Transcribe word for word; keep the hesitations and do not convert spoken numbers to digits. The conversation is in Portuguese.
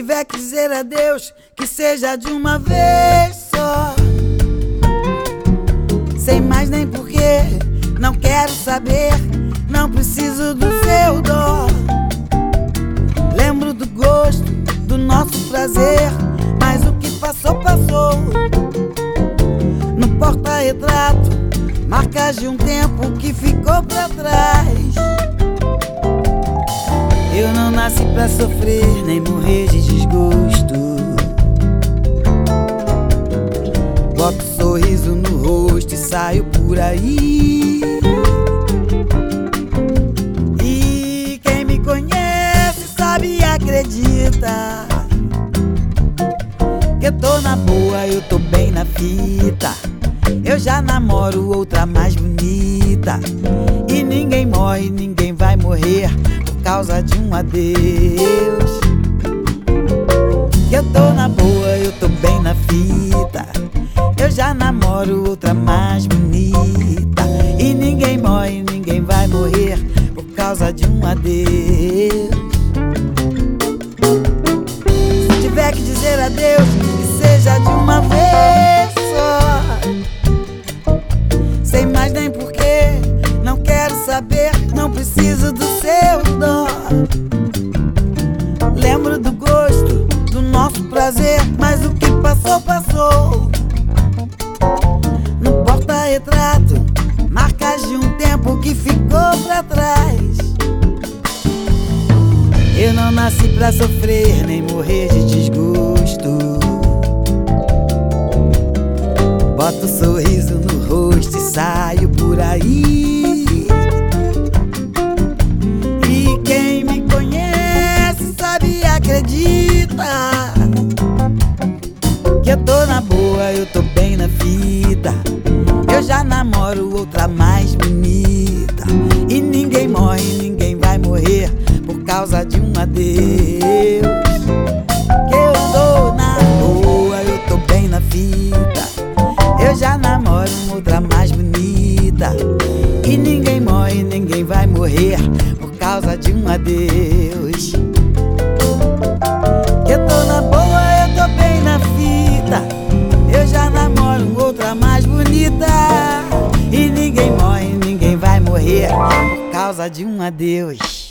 tiver que dizer adeus, que seja de uma vez só, sem mais nem porquê. Não quero saber, não preciso do seu dó. Lembro do gosto, do nosso prazer, mas o que passou, passou. No porta-retrato, marcas de um tempo que ficou pra trás. Eu não nasci pra sofrer, nem morrer de desgosto. Boto um sorriso no rosto e saio por aí. E quem me conhece sabe e acredita que eu tô na boa, eu tô bem na fita. Eu já namoro outra mais bonita. E ninguém morre, ninguém vai morrer por causa de um adeus. Eu tô na boa, eu tô bem na fita. Eu já namoro outra mais bonita. E ninguém morre, ninguém vai morrer por causa de um adeus. Se tiver que dizer adeus, que seja de uma vez só, sem mais nem porquê. Não quero saber, não preciso do seu dó. Lembro do gosto, do nosso prazer, mas o que passou, passou. No porta-retrato, marcas de um tempo que ficou pra trás. Eu não nasci pra sofrer, nem morrer de desgosto. Boto um sorriso no rosto e saio por aí. E quem me conhece sabe e acredita que eu tô na boa, eu tô bem na fita. Eu já namoro outra mais bonita. E ninguém morre, ninguém vai morrer por causa de um adeus. Que eu tô na boa, eu tô bem na fita. Eu já namoro outra mais bonita. E ninguém morre, ninguém vai morrer por causa de um adeus. Eu tô na boa, eu tô bem na fita. Eu já namoro outra mais bonita. E ninguém morre, ninguém vai morrer por causa de um adeus.